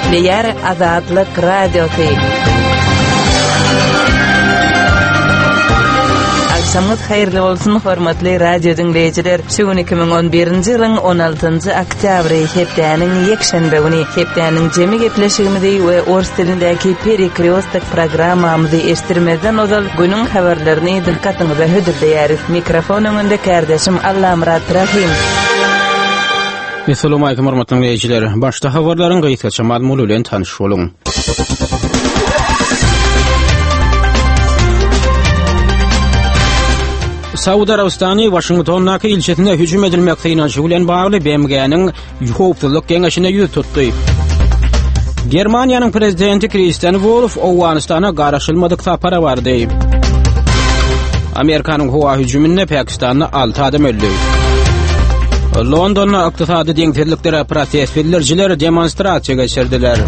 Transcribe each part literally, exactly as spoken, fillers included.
Eşleyer Azadlık Radyosu. Akşamınız hayırlı olsun hormatly radio dinleyijiler. Şu iki bin on birinji ýylyň on altynjy oktýabry hepdäniň ýekşenbe güni hepdäniň jemi gepleşigimizi we ors dilindäki Perikliostik programmamyzy eşdirmezden ozal günüň habarlaryny diqqatyňyza hödürleýäris. Mikrofon öňünde kardeşim Allamrat Rahim. Assalamu alaykum hormatly dinleyijiler. Başda habarlaryň gaýtgaça mazmun bilen tanyş boluň. Saudi Arabistany Washingtondaky ilçesinde hüjüm edilmekde inançy bilen bagly B M G'niň howpsuzlyk geňeşine ýüz tutdy. Germaniýanyň prezidenti Christian Wolff Owganistana garaşylmadyk tapara bardy. Amerikanyň howa hüjümine Pakistanyň alty adam öldü. Londonda ykdysady deňsizliklere protest bildirjiler demonstrasiýa geçirdiler.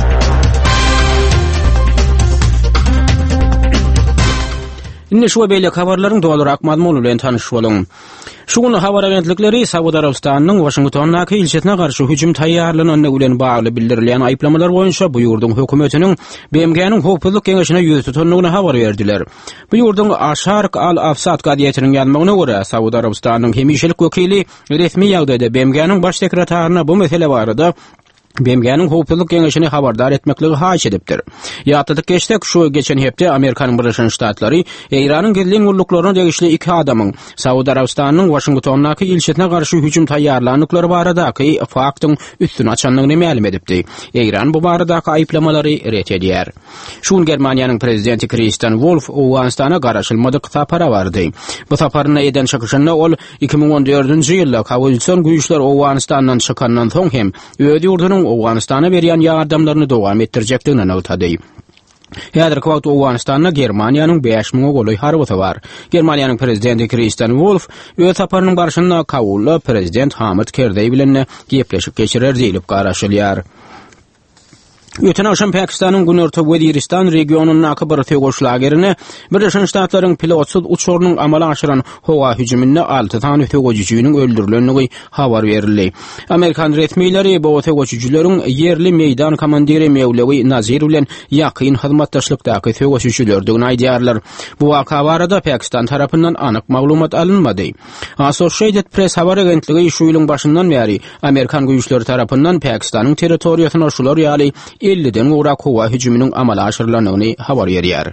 Inne şu beýle habarlaryň dolarak mazmuny bilen tanyş boluň. Şu gün habar agentlikleri Saudi Arabistanyň Washingtondaky ilçesine garşy hüjüm taýýarlanyny bilen bagly bildirilýän aýplamalar boýunça bu ýurdun hökümetiniň B M G'niň howpsuzlyk geňeşine ýüz tutanlygyny habar berdiler. Bu ýurdun Aşark al-Afsat gadiýetiniň ýazmagyna görä Saudi Arabistanyň hemişelik wekili resmi ýagdaýda B M G'niň baş sekretaryna bu mesele barada B M G'niň howpsuzlyk geňeşini habardar etmekligi haýyş edipdir. Ýatdyk geçdik şu geçen hepde Amerikanyň Birleşen Ştatlary Eýranyň gizli guruluklaryna degişli iki adamyň Saudi Arabistanyň Washingtondaky ilçesine garşy hüjüm taýýarlanyklary baradaky faktyň üstüne açanlygyny ma'lum edipdi. Eýran bu baradaky aýplamalary ret edýär. Şun Germaniýanyň prezidenti Christian Wolff Owganistana garaşylmadyk tapara bardy. Bu taparyna eden çykyşyna ol iki bin on dördünji ýylda koalisiýon güýçler Owganistandan çykandan soň hem öýde ýurdunyň Owganistana berýän ýardamlaryny dowam etdirjekdigini ýaňyltady. Häzirki wagtda Owganistanda Germaniýanyň beş miň goly harbaty bar. Germaniýanyň prezidenti Christian Wolff öýe taparynyň barşynda Kabulla prezident Hamid Karzai bilen gepleşip geçirer diýilip garaşylýar. Öten akşam Pakistanyň Günorta Waziristan regionunyň akybar tögoşlagerini Birleşen Ştatlaryň pilotsuz uçurynyň amala aşyran howa hüjüminde alty tany tögoçujynyň öldürilenligi habar berildi. Amerikan resmiýetleri bu tögoçujyleriň yerli meýdan komandiri Mevlevi Nazir bilen ýakyn hyzmatdaşlykdaky tögoçujylardygyny aýdýarlar. Bu waka barada Pakistan tarapyndan anyk maglumat alınmady. Associated Press habar agentligi şu ýylyň başyndan beri Amerikan güýçleri tarapyndan Pakistanyň territoriýasyna şular ýaly elliden urak howa hüjüminiň amala aşyrylanyny habar berýär.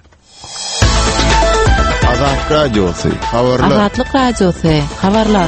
Azadlyk Radiosu habarlar. Azadlyk Radiosu habarlar.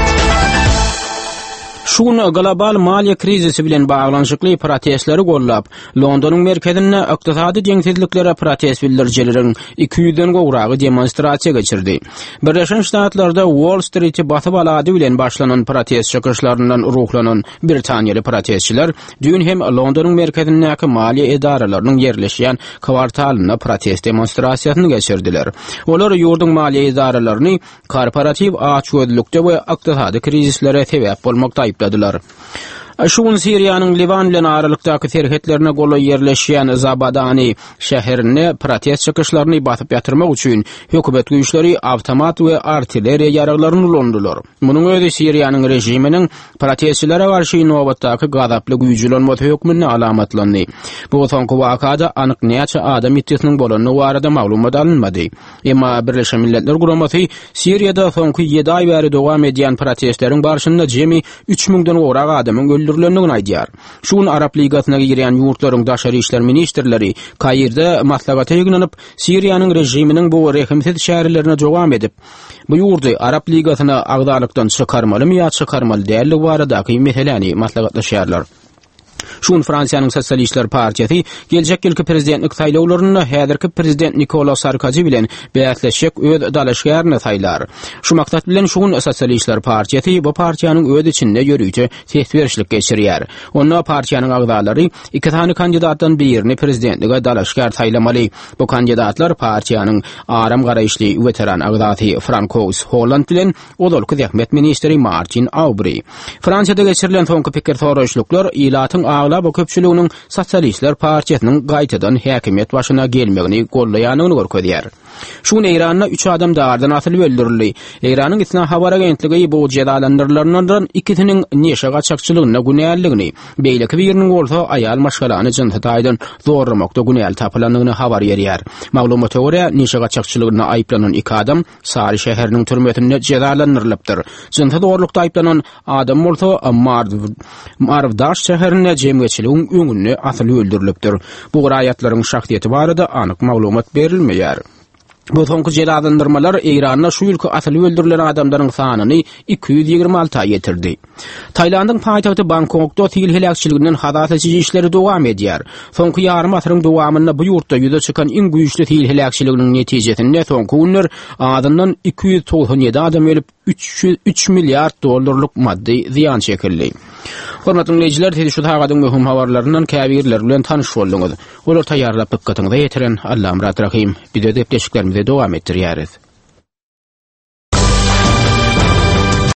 Şun global maliýe krizisi bilen baglanyşykly protestleri gollap, Londonyň merkezinde ykdysady deňsizliklere protest bildirjileriň iki ýüzden gowragy demonstrasiýa geçirdi. Birleşen Ştatlarda Wall Street'i basyp alady bilen başlanan protest çykyşlaryndan ruhlanan Britaniýaly protestçiler dün hem Londonyň merkezindäki maliýe edaralarynyň yerleşýän kwartalyna protest demonstrasiýasyny geçirdiler. Olar ýurdun maliýe edaralaryny korporativ açgözlükde we ykdysady krizislere sebäp bolmakda aýpladylar. Şun Siriýanyň Livan bilen aralykdaky serhetlerine goly yerleşýän Zabadany şäherini protest çykyşlaryny basyp ýatyrmak üçin hökümet güýçleri awtomat we artilleriýa ýaraglaryny ulandylar. Munyň özi Siriýanyň rejiminiň protestçilere garşy nobatdaky gazaply güýçlenmesi hökmüne alamatlandy. Bu soňky wakada anyk näçe adam ýetişiniň bolanyny barada maglumat alınmady. Emma Birleşen Milletler Guramasy Siriýada soňky ýedi aý bäri dowam edýän protestleriň barşynda jemi üç miňden gowrak adamyň öldürilendigini aýdýar. Şun Arap Ligasyna girýän ýurtlaryň daşary işler ministrleri Kairde maslagata ýygnyp Siriýanyň rejiminiň bu rehimsiz şäherlerine jogam edip, bu ýurdy Arap Ligasyna agdalykdan çykarmaly ýa çykarmaly däl baradaky meseleni maslagatlaşýarlar. Şun Fransiýanyň Sosialistler Partiýasy geljek ýylky prezidentlik saýlawlaryna häzirki prezident Nicolas Sarkozy bilen bäsleşik öz dalaşgaryny saýlar. Şu maksat bilen şun Sosialistler Partiýasy bu partiýanyň öz içinde ýörüýçe tesbirçilik geçirýär. Onda partiýanyň agdalary iki tany kandidatdan birini prezidentlige dalaşgar saýlamaly. Bu kandidatlar partiýanyň aram garaýşly weteran agdaty Francois Hollande bilen odolky zähmet ministri Martin Aubry. Fransiýada geçirilen soňky pikir soraşlyklar ilatyň agla bu köpçüliginiň Sosialistler Partiýasynyň gaýtadan häkimet başyna gelmegini gollaýanyny görkezýär. Şuň Eýranda üç adam dağardan atylyp öldürildi. Eýranyň Isna habar agentligi bu jedalandyrylanyň ikisiniň neşe gaçakçylygyna günäligini, beýleki biriniň bolsa aýal maşgalany jynta taýdan zorlamakda günäl tapylandygyny habar berýär. Maglumata görä, neşe gaçakçylygyna aýplanan iki adam Sary şäheriniň türmetinde jedalandyrylypdyr. Jynta zorlukda aýplanan adam bolsa Marvdaş şäherine jemgyçiligiň öňünde atylyp öldürilipdir. Bu garaýatlaryň şahsiýeti barada anyk maglumat berilmeýär. Bu soňky jedalandyrmalar Eýranda şu ýylky atylyp öldürilen adamlaryň sanyny iki yüz ýygrima alty ýetirdi. Taýlandyň paýtagty Bangkokda tigil helakçylygynyň hadat edici işleri dowam edýär. Soňky ýarym asyryň dowamynda bu ýurtda ýüze çykan iň güýçli tigil helakçylygynyň netijesinde soňky günler adamdan iki yüz toğsan ýedi adam ölüp üç milliard dollarlyk maddi ziýan çekildi. Hormatly dinleýijiler, tedi şu tagadyň möhüm habarlaryndan käbirler bilen tanyş bolduňyz. Olar taýýarlap dikkatiňize ýetiren Allahym Rahim. Bide depleşiklerimize dowam etdirýäris.